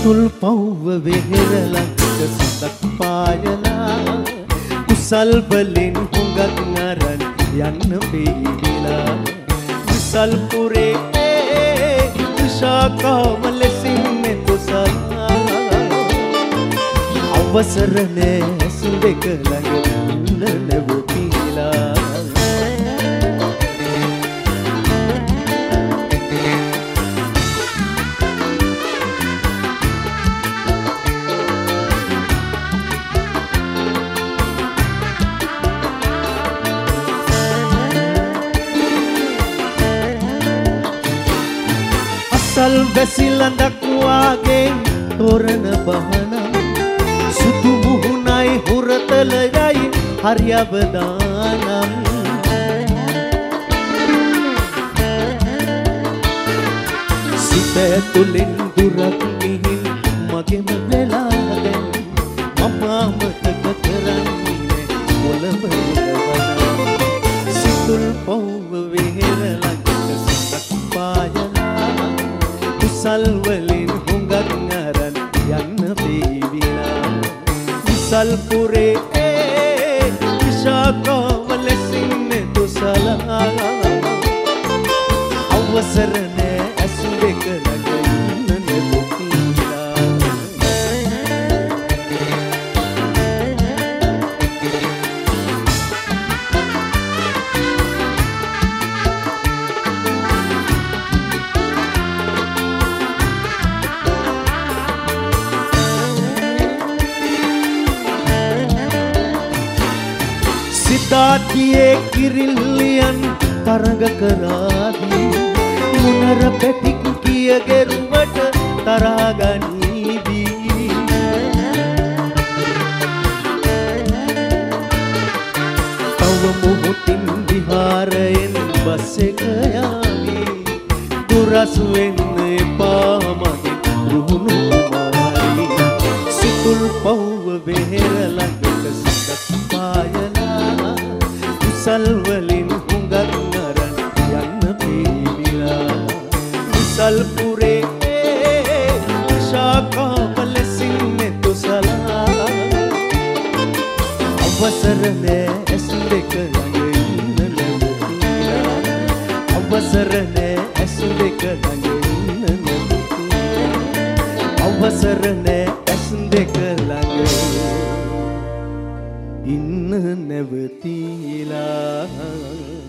සිතුල් පව්ව වෙහෙර ළඟ සිතක් පායලා කුසල් වලින් හුඟක් නරන් යන්න බීවිලා විසල් පුරේ ශාකාව ලෙසින් කුසල් අවසර නෑ සුදෙක ළඟ නැවතිලා සල් වැසිලඳක් වාගේ තොරණ බහනම් සුදු මුහුණයි හුරතලයයි හරි අවදානම් සිත ඇතුලින් දුරක් ගිහින් මගෙම වෙලා දැන් මම අමතක කරන්නේ කොළඹ වන සිතුල් පොව වෙහෙර ළඟ සිතක් පායලා කුසල් වලින් හුඟක් නරන් යන්න බීවිලා විසල් පුරේ විශාකාව ලෙසින් දුසලා අවසර නෑ ඇසු දෙක ළඟ ඉන්න නෙබුතිලා සිතාතියේ කිරිල්ලියන් තරඟ කරාදී මුනර පැටික් කිය ගෙරුවට තරහා ගනීවී තව මොහොතින් විහාරයෙන් බස් එක යාවී දුරස් වෙන්න එපා මගේ රුහුණු කුමාරී සිතුල් පව්ව වෙහෙර ළඟට සිතක් පායලා කුසල් වලින් හුඟක් නරන් යන්න බීවිලා විසල් පුරේ ශාකාව ලෙසින් දුසලා අවසර නෑ ඇස් දෙක ළඟ ඉන්න නැවතිලා අවසර නෑ ඇස් දෙක ළඟ ඉන්න නැවතිලා අවසර නෑ ඇස් දෙක ළඟ ඉන්න නැවතිලා